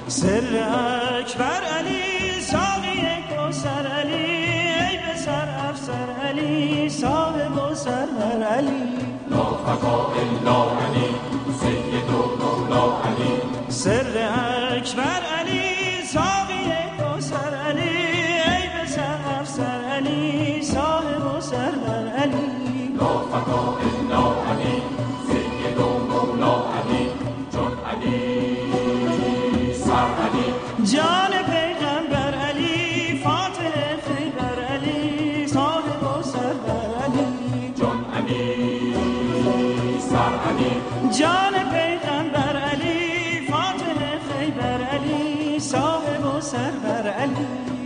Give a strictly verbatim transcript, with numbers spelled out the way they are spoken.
سر اکبر علی ساقی کوثر علی ای به سر افسر علی صاحب و سرور علی لا فقا الا علی سید و مولا علی سر اکبر علی ساقی کوثر علی ای به سر افسر علی صاحب و سرور علی لا فقا الا علی سید و مولا علی جان علی جان پیغمبر علی فاتح خیبر علی صاحب و سرور علی جان علی سر علی جان پیغمبر علی فاتح خیبر علی صاحب و سرور علی